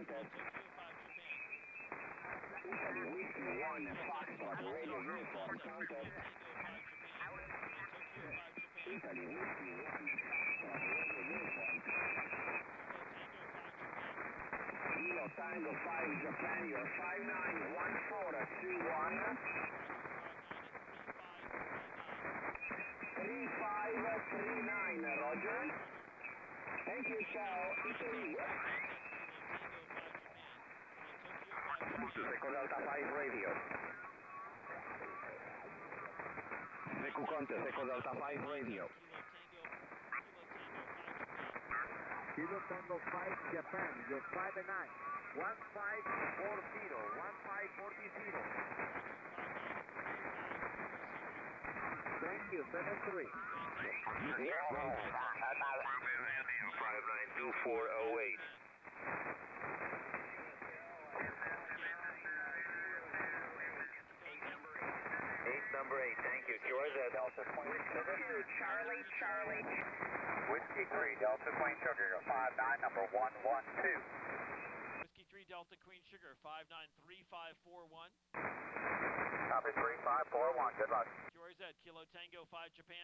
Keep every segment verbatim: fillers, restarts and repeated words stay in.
contest. Tokyo five Japan. Italy Whiskey one Foxtrot radio uniform contest. Tango five Japan. Tokyo five Japan. Italy Whiskey one Foxtrot radio uniform contest. Tango five Japan. Kilo Tango five Japan, you're five nine one four two one. three five three nine, Roger. Thank you, ciao. Italy. Echo Delta five radio. Echo Contest, Echo Delta five radio. Kilo Tango five Japan, you're five and nine. one five four zero, one five four zero. Thank you, seven three. five nine two four oh eight. Eight, number eight, thank you. Georgia, Delta Queen Sugar. Charlie, Charlie. Whiskey three, Delta Queen Sugar, five nine, number one one two. Whiskey three Delta Queen Sugar, five nine three five four one. Copy three five four one, good luck. Q R Z, Kilo Tango five Japan.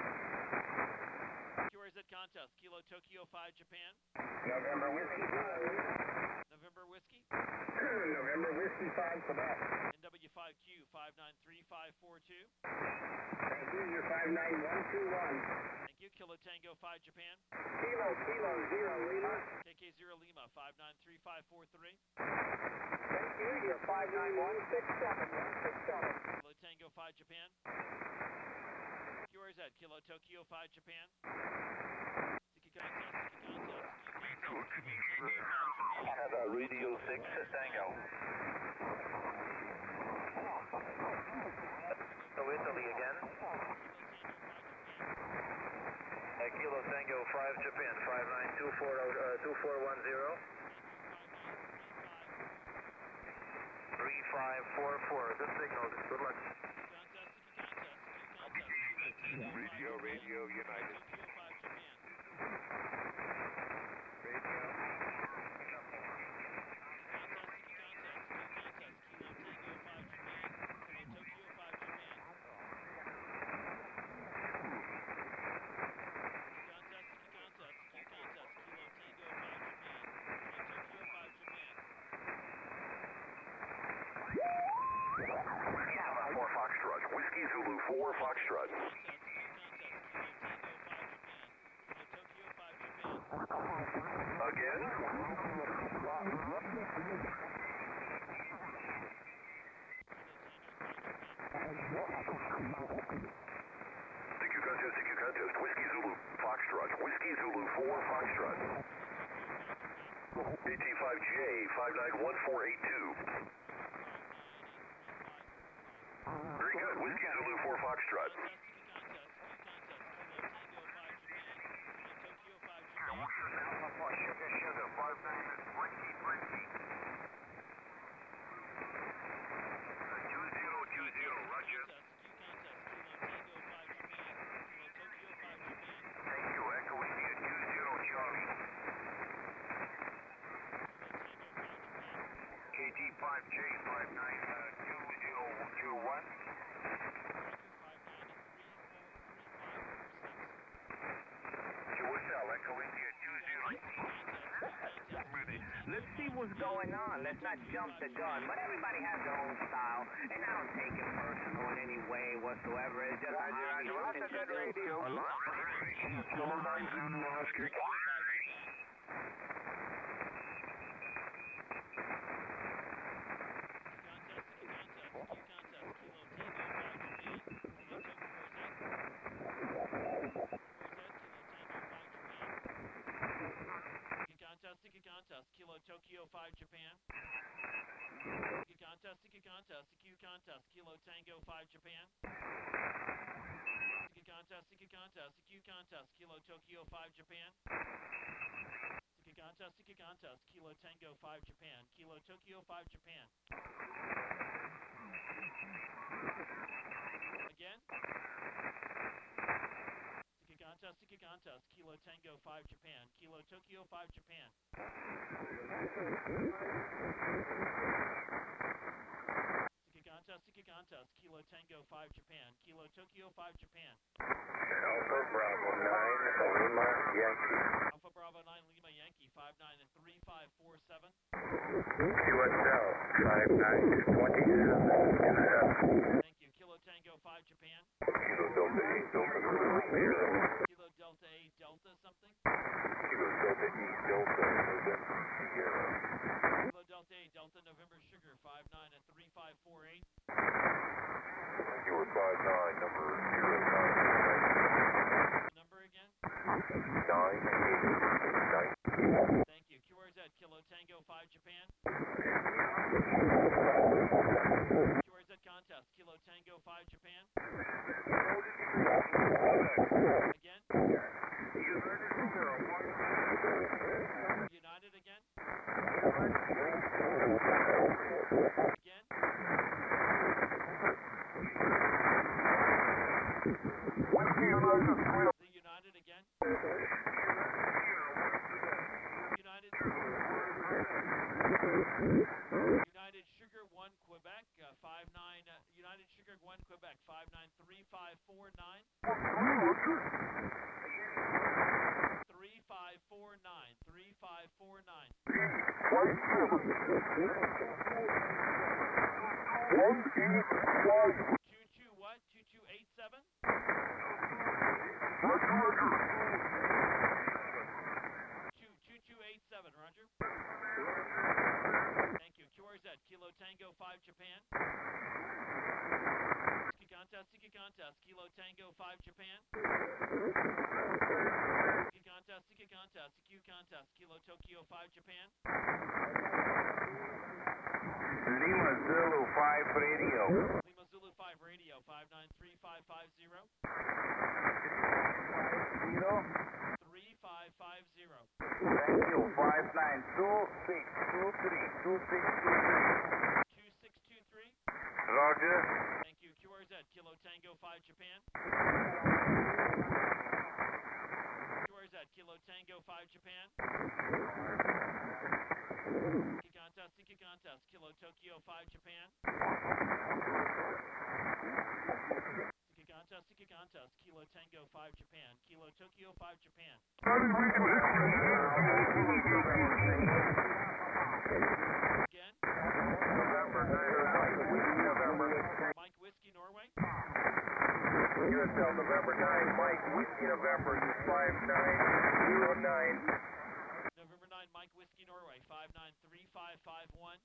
Q R Z contest, Kilo Tokyo five Japan. November Whiskey five. November Whiskey. November Whiskey five, Quebec. N W five Q five nine three five four two. Thank you, you're five nine one two one. Thank you, Kilo Tango five Japan. Kilo, Kilo, zero, Lima. K K zero Lima five nine three five four three. Thank you, you're five nine one six seven, one six seven. Kilo Tango five Japan. Q R Z, Kilo Tokyo five Japan. Tiki contest, Tiki contest, Tiki contest. Canada Radio six Tango. So Italy again. Uh, Kilo Tango five Japan, five nine two four one zero. three five four four, good signal, good luck. Radio, Radio United. four Foxtrot, Whiskey Zulu four Foxtrot. Again? Thank you, contest, thank you, contest. Whiskey Zulu Foxtrot, Whiskey Zulu four Foxtrot. A T five J five nine one four eight two. Very good. Whiskey Zulu four Foxtrot. Alpha four Sugar Sugar five nine Whiskey Whiskey. two zero two zero, Roger. Thank you. Echo India two zero Charlie. K T five J five nine two zero zero one. Echo India two zero. Let's see what's going on. Let's not jump the gun. But everybody has their own style, and I don't take it personal in any way whatsoever. It's just Roger, Roger. Well, that's a good radio. Contest, Tiki contest, Kilo Tokyo five Japan. Tiki contest, Tiki contest, Q contest, Kilo Tango five Japan. Tiki contest, Tiki contest, Q contest, Kilo Tokyo five Japan. Tiki contest, Tiki contest, Kilo Tango five Japan, Kilo Tokyo five Japan. Again. Tiki contest, Tiki contest. contest, Kilo Tango five Japan, Kilo Tokyo five Japan. Sticky contest, sticky contest, Kilo Tango five Japan, Kilo Tokyo five Japan. Alpha Bravo nine, Lima Yankee. Alpha Bravo nine Lima Yankee, five nine and three five four seven. Q S L, five nine, twenty-seven and a half. Thank you, Kilo Tango five Japan. Kilo Delta eight, Delta Zulu Sierra. Kilo Delta A Delta something. Kilo Delta E, Delta November Sierra. Kilo Delta A Delta November Sugar, five nine and three five four eight. You were five nine, number zero nine. Number again? Nine eight nine. Thank you, Q R Z, Kilo Tango five Japan. Q R Z contest, Kilo Tango five Japan. Again? United again? Again? The United again? United. United Sugar one Quebec, uh, five nine. Uh, United Sugar one Quebec, five nine three five four nine. Three five four nine. Three five four nine. Two two what? Two two eight seven. Two two two eight seven. Roger. Thank you. Q R Z, Kilo Tango five Japan. Ski contest, ski contest, Kilo Tango five Japan. Ski contest, ski contest, Q contest, Kilo Tokyo five Japan. Lima Zulu five Radio. Lima Zulu five Radio, five nine three five five zero. three five five zero. Thank you, five nine two six two three two six two three. two six two three. Roger. Thank you. Q R Z, Kilo Tango five Japan. Q R Z, Kilo Tango five Japan. Ski contest, ski contest, Kilo Tokyo five Japan. Ski contest, ski contest, Kilo Tango five Japan. Kilo Tokyo five Japan. Again? Mike Whiskey Norway. U S L November nine, Mike Whiskey November five nine zero nine. November nine, Mike Whiskey Norway, five nine three five five one.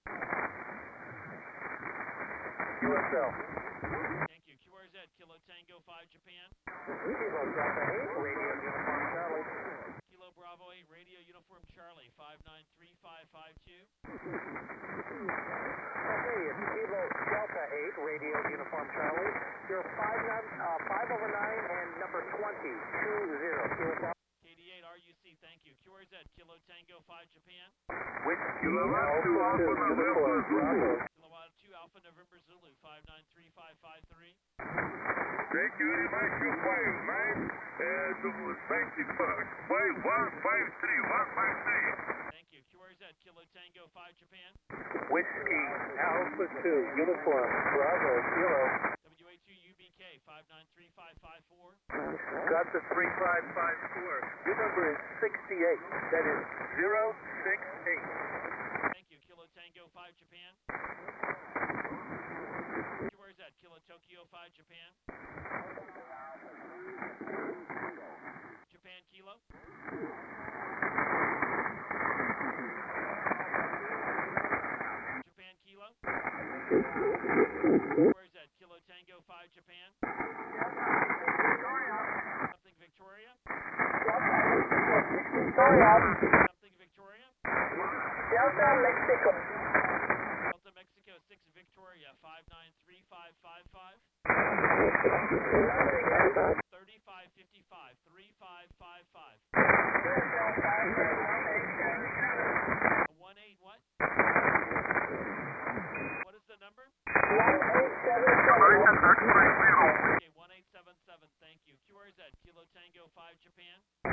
U S L. Thank you. Q R Z, Kilo Tango five Japan. Kilo Delta eight, Radio Uniform Charlie. Kilo Bravo eight, Radio Uniform Charlie, five nine three five five two. Okay, it's Kilo Delta eight, Radio Uniform Charlie. You're five nine, uh, five over nine and number twenty two zero. Kilo Delta. K D eight R U C, thank you. Q R Z, Kilo Tango five Japan. Whiskey Alpha Uniform Bravo. Kilowatt two Alpha November Zulu, five nine three five five three. Thank you very much, you five nine, and ninety-five, five one five three, one five three. Thank you. Q R Z, Kilo Tango five Japan. Whiskey Alpha two, Uniform Bravo, Kilo. W A two U B K, five nine three five five four. Got the three five five four. Your number is sixty-eight. That is zero six eight. Thank you. Kilo Tango five Japan. Q R Z, Kilo Tokyo five Japan. Japan Kilo. Japan Kilo. Q R Z, Kilo Tango five Japan. Something Victoria. Something Victoria. Delta Mexico. Delta Mexico six Victoria, five nine three five five five. thirty-five fifty-five, three five five five. one eight what? What is the number? Okay, one eight seven seven, thank you. Q R Z, Kilo Tango five Japan.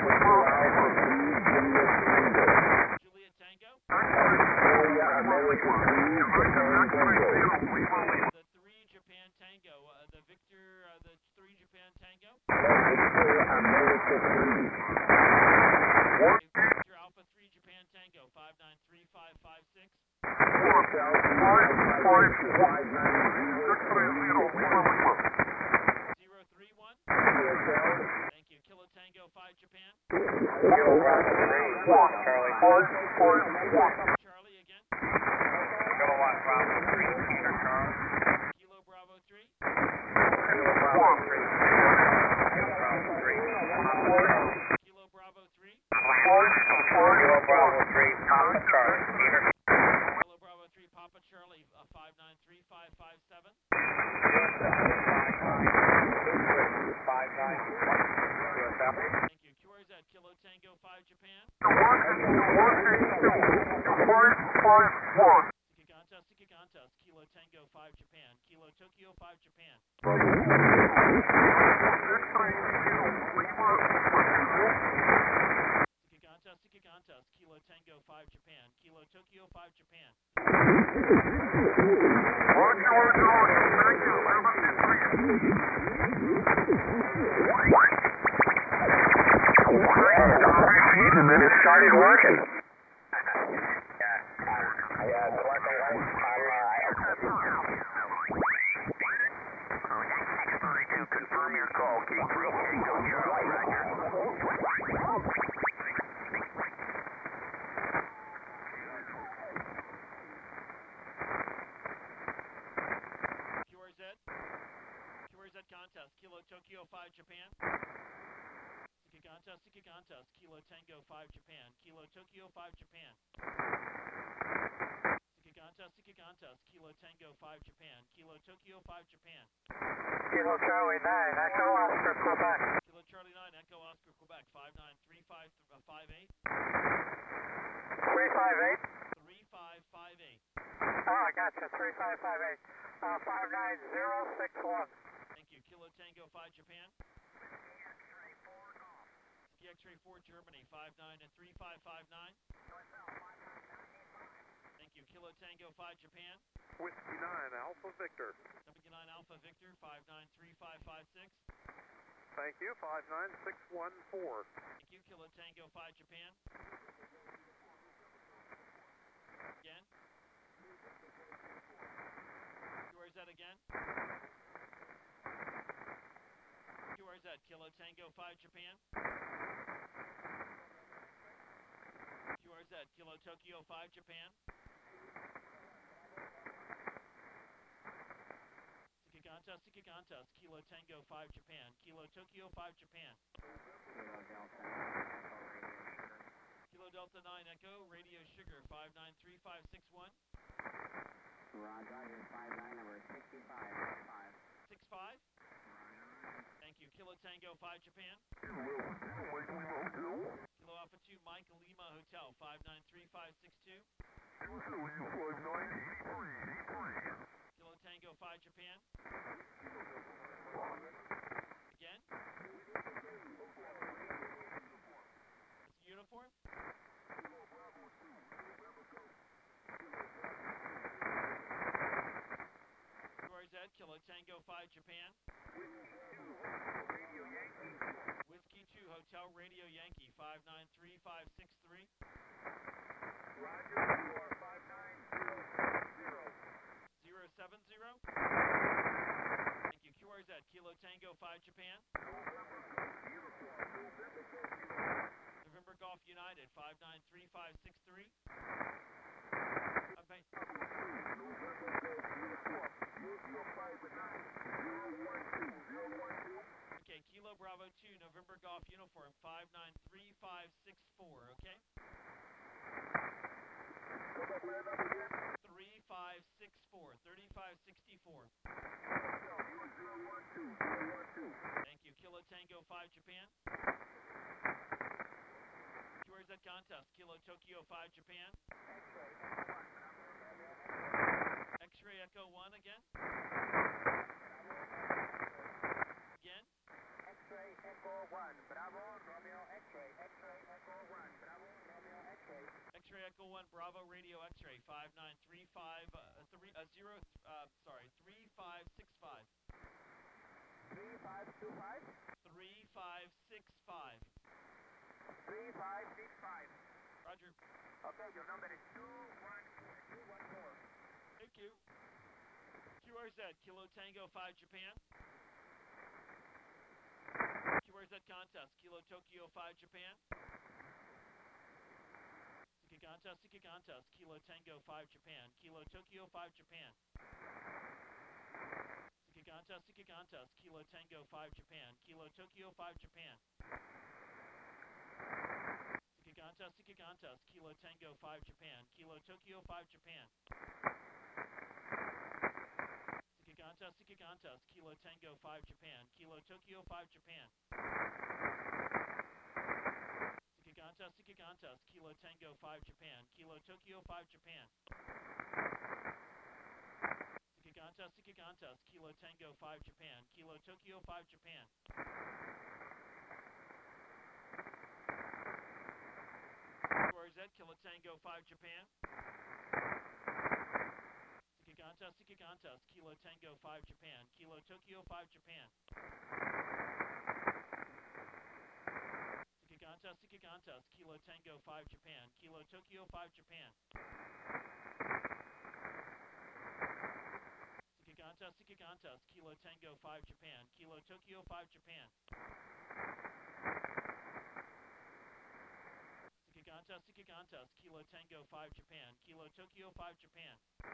Juliet Tango. Area America three, Japan Tango. The three Japan Tango. Uh, the Victor, uh, the three Japan Tango. Victor America three. Victor Alpha three Japan Tango. five nine three five five six. zero three one. Thank you. Kilo Tango five Japan. Charlie again. Kilo Bravo three. Kilo Bravo three. Kilo Bravo three Papa Charlie uh, five nine three five five seven. Thank you. Q R Z Kilo Tango five Japan. Sikiganta Sikiganta Kilo Tango five Japan. Kilo Tokyo five Japan. Sikiganta Sikiganta Kilo Tango five Japan. Kilo Tokyo five Japan. And then it started working. Confirm your call. Keep reaching. Go Charlie. Q R Z. Q R Z contest. Kilo Tokyo five Japan. Sikiganta Sikiganta Kilo Tango five Japan. Kilo Tokyo five Japan. Sikiganta Sikiganta Kilo Tango five Japan. Kilo Tokyo five Japan. Kilo Charlie nine, Echo Oscar, Quebec. Kilo Charlie nine Echo Oscar Quebec five nine three five five eight. three five eight? three five five eight. Oh, I got you. three five five eight. Uh, five nine zero six one. Thank you. Kilo Tango five Japan. Ski X-ray four Germany five nine and three five five nine. Thank you. Kilo Tango five Japan. Whiskey nine Alpha Victor. W nine Alpha Victor five nine three five five six. Thank you. five nine six one four. Thank you. Kilo Tango five Japan. Again. Q R Z again. Q R Z Kilo Tango five Japan. Q R Z Kilo Tokyo five Japan. Sikiganta Sikiganta Kilo Tango five Japan. Kilo Tokyo five Japan. Kilo Delta nine Echo Radio Sugar five nine three five six one. Roger, five nine number sixty-five. six five. Thank you. Kilo Tango five Japan. Kilo Alpha two Mike Lima Hotel five nine three five six two. Kilo Tango five Japan. Again. It's a uniform. Q R Z Kilo Tango five Japan. Whiskey two Hotel Radio Yankee five nine three five six three. zero seven zero. Thank you. Q R Z Kilo Tango five Japan. November Golf United five nine three five six three. Okay. Okay, Kilo Bravo two November Golf Uniform five nine three five six four, okay? three five six four, thirty-five sixty-four. Thank you. Kilo Tango five Japan. Q R Z contest. Kilo Tokyo five Japan. X-ray Echo one again. Again. X-ray Echo one. Bravo, Romeo X-ray, X-ray Echo one. X-ray Echo one Bravo Radio X-ray five nine three five uh, three uh, zero uh, sorry three five six five. three five two five? Three five six five. three five six five. Roger. Okay, your number is two one two one four. Thank you. Q R Z Kilo Tango five Japan. Q R Z contest Kilo Tokyo five Japan. Siki contest Siki contest Kilo Tango five Japan. Kilo Tokyo five Japan. Siki contest Siki contest Kilo Tango five Japan. Kilo Tokyo five Japan. Siki contest Siki contest Kilo Tango five Japan. Kilo Tokyo five Japan. Siki contest Siki contest Kilo Tango five Japan. Kilo Tokyo five Japan. Siki contest Siki contest Kilo Tango five Japan. Kilo Tokyo five Japan. Siki contest Siki contest Kilo Tango five Japan. Kilo Tokyo five Japan. Q R Z Kilo Tango five Japan. Siki contest Siki contest Kilo Tango five Japan. Kilo Tokyo five Japan. Siki contest Siki contest Kilo Tango five Japan. Kilo Tokyo five Japan. Siki contest Siki contest Kilo Tango five Japan. Kilo Tokyo five Japan. Siki contest Siki contest Kilo Tango five Japan. Kilo Tokyo five Japan.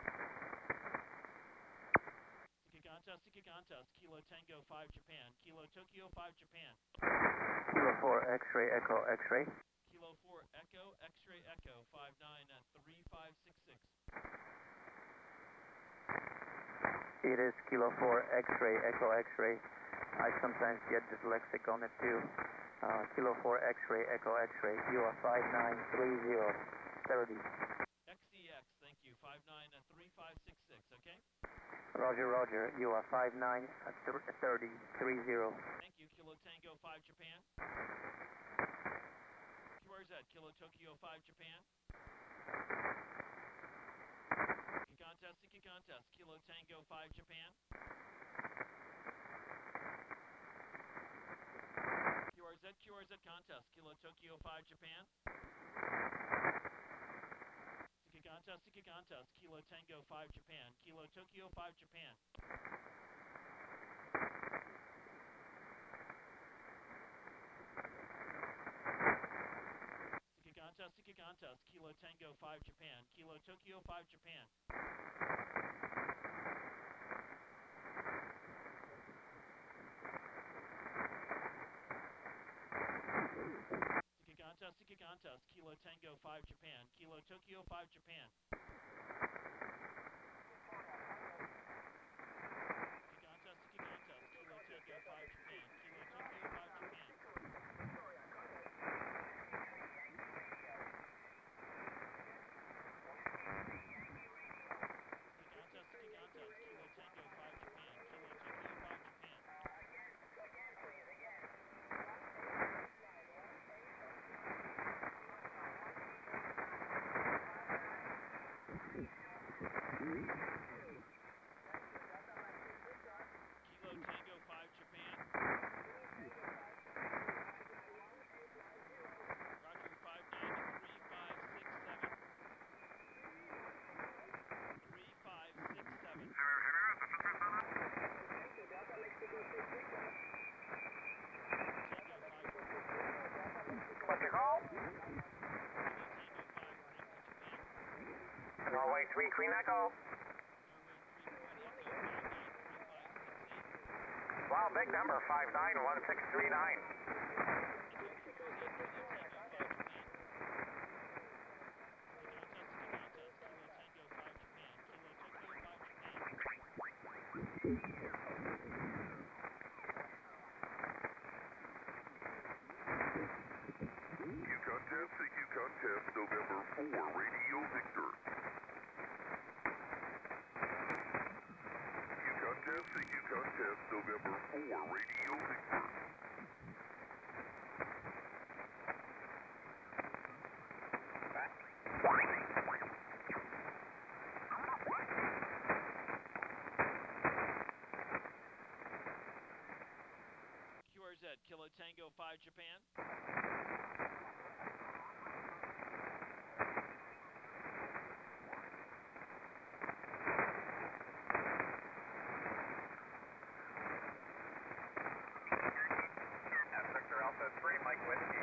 Siki contest Siki contest Kilo Tango five Japan. Kilo Tokyo five Japan. Kilo four X-ray Echo X-ray. Kilo four Echo X-ray Echo five nine three five six six. It is Kilo four X-ray Echo X-ray. I sometimes get dyslexic on it too. Uh, Kilo four X-ray Echo X-ray. You are five nine three zero thirty. X E X, thank you. five nine three five six six, okay? Roger, Roger. You are five nine thirty three zero. Thank you. Kilo Tango five Japan. Q R Z Kilo Tokyo five Japan. Siki contest Siki contest Kilo Tango five Japan. Q R Z Q R Z contest Kilo Tokyo five Japan. Siki contest Siki contest Kilo Tango five Japan. Kilo Tokyo five Japan. Siki contest Siki contest Kilo Tango five Japan. Kilo Tokyo five Japan. Siki contest Siki contest Kilo Tango five Japan. Kilo Tokyo five Japan. Siki contest Siki contest Kilo Tango five Japan. Kilo Tokyo five Japan. What's your call? Norway three, Queen Echo. Wow, big number, five nine one six three nine. Contest, C Q contest, November four, Radio Victor. C Q contest, C Q contest, November four, Radio Victor. Z, Kilo Tango five Japan. Victor Alpha three, Mike Whiskey.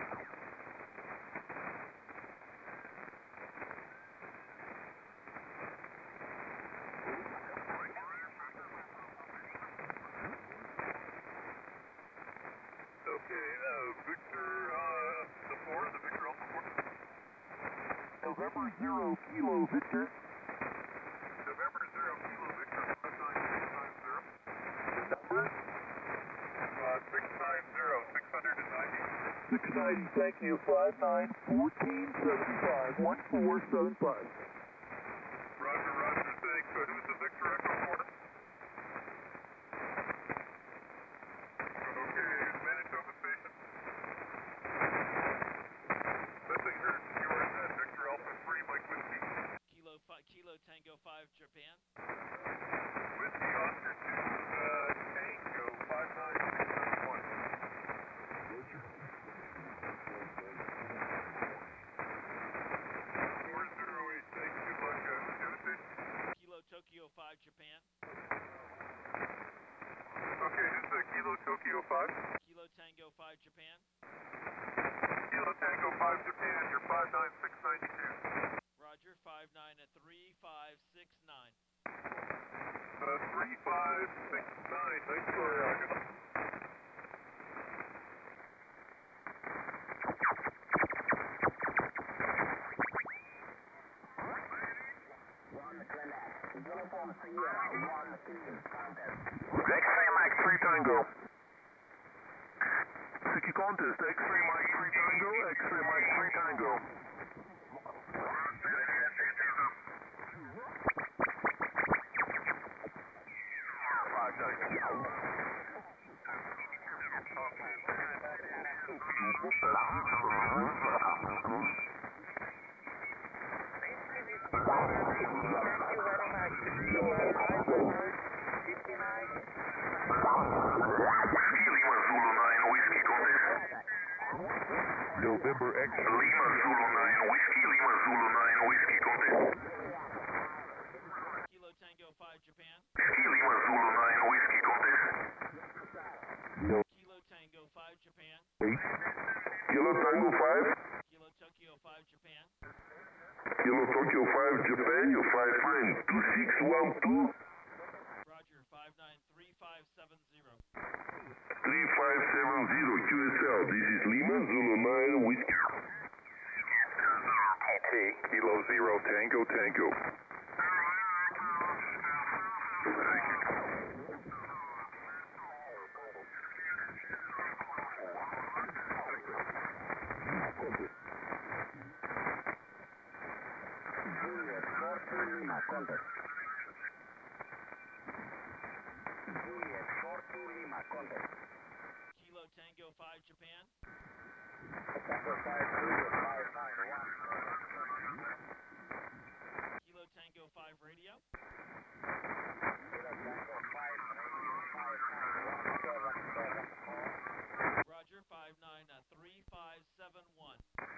Okay, uh, Victor, uh, the four, the Victor Alpha four. November zero Kilo Victor. November zero Kilo Victor, five nine six nine zero. Number? Uh, six nine zero, six ninety. six ninety, thank you. five nine one four seven five, one four seven five. Roger, roger, thanks. So who's the Victor Echo four? Okay, Manitoba Station. Messenger to Q R Z, Victor Alpha three, Mike Whiskey. Kilo, fi- Kilo Tango five Japan. Whiskey Oscar two, uh, Tango five nine six seven one. four zero eight, thanks. Good luck. Uh, who's the other station? Kilo Tokyo five Japan. Okay, this is uh, Kilo Tokyo five. Kilo Tango five Japan. Kilo Tango five Japan, you're five nine six nine two. Roger, five nine three five six nine. Uh, three five six nine, thanks for, uh, good luck. X-ray Mike three Tango. Siki contest, X-ray Mike three Tango, X-ray Mike three Tango. November X Lima Zulu nine Whiskey, Lima Zulu nine Whiskey, contest. Kilo Tango five Japan. Whiskey, Lima Zulu nine Whiskey, contest. Kilo Tango five Japan. Kilo Tango five. Kilo Tokyo five Japan. Kilo Tokyo five Japan, you five nine two six one two. Roger, five nine three five seven zero. three five seven zero Q S L, this is Lima Zulu nine Whiskey. T, Kilo Zero Tango Tango. Kilo Tango five Japan. Kilo Tango five Radio. Roger, five nine three five seven one.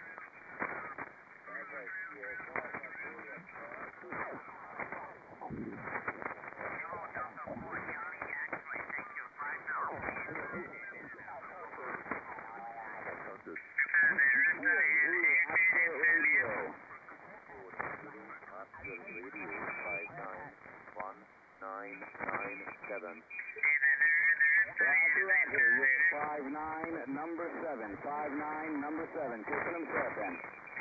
five nine, number seven, five nine, number seven, Twickenham Fairbank.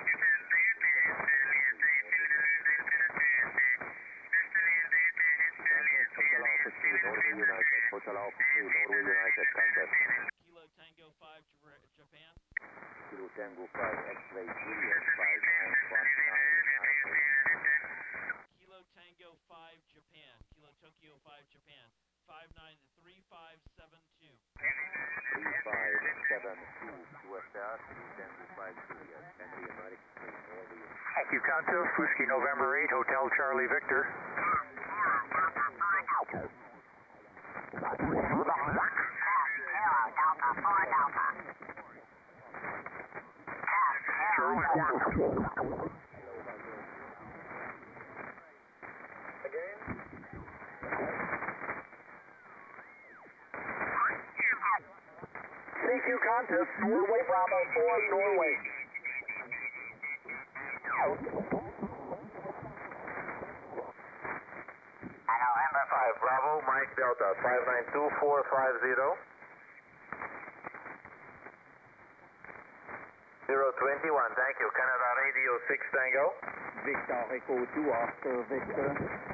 Hotel Alpha three, Norway United, contest. Kilo Tango five J- Japan. Kilo Tango five, X-ray Juliet, five nine one nine nine eight. Kilo Tango five Japan. Kilo Tokyo five Japan. five nine three five seven two. three five seven two, Q S R, Kilo Tango five Juliet, Henry American three, Norway. Thank you, contest, Whiskey November eight, Hotel Charlie Victor. Delta four, Delta C Q contest, Norway Bravo four, Norway. November five, Bravo, Mike Delta, five nine two four five zero. zero twenty-one, thank you. Canada Radio six Tango. Victor Echo two, Oscar Victor.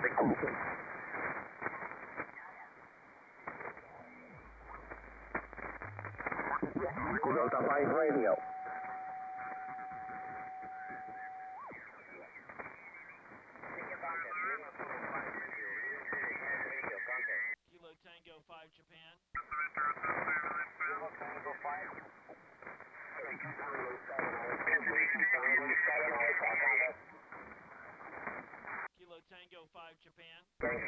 Delta five Radio. Kilo Tango five Japan. Kilo Tango five Japan.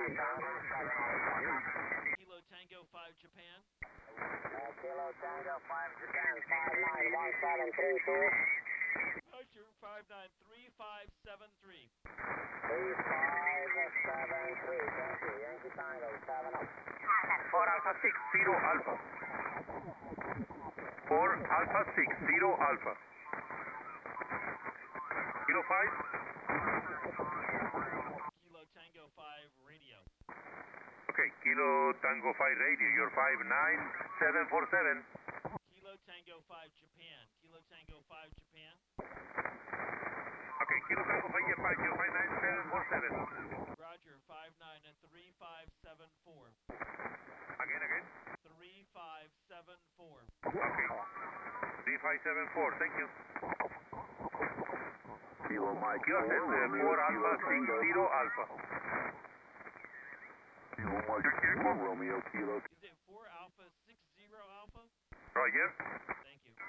Kilo Tango five Japan. Kilo Tango five Japan, five nine one seven three two. Roger, five nine three five seven three. three five seven three, thank you. Yankee Tango, seven up. four Alpha six, zero Alpha. four Alpha six, zero Alpha. Kilo five. Kilo Tango five Radio. Okay, Kilo Tango five Radio, you're five nine seven four seven. Kilo Tango five Japan. Kilo Tango five Japan. Okay, Kilo Tango five Japan, you're five nine seven four seven. Roger, five nine and three five seven four. Again, again. three five seven four. Okay. three five seven four, thank you. Kilo Mike. Kilo set, uh, four Alpha six, zero Alpha. Kilo Mike, Romeo Kilo. Is it four Alpha six zero Alpha? Roger. Thank you.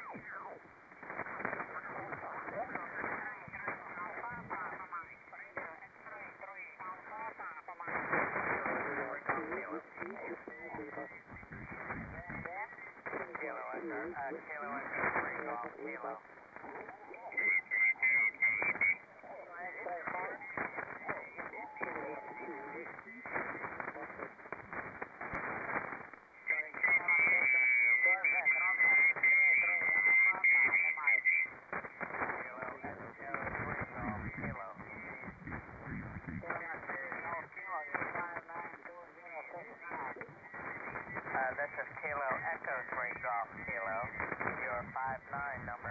Kilo Echo, uh, Kilo Echo three, Golf Kilo. Uh, this is Kilo Echo three Golf Kilo. You're five nine, number